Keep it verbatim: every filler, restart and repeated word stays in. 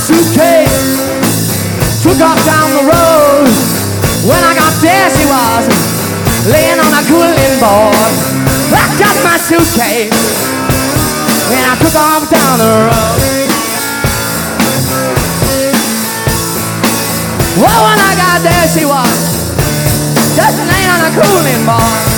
suitcase, took off down the road. When I got there, she was laying on a cooling board. I got my suitcase and I took off down the road. Well, when I got there, she was just laying on a cooling board.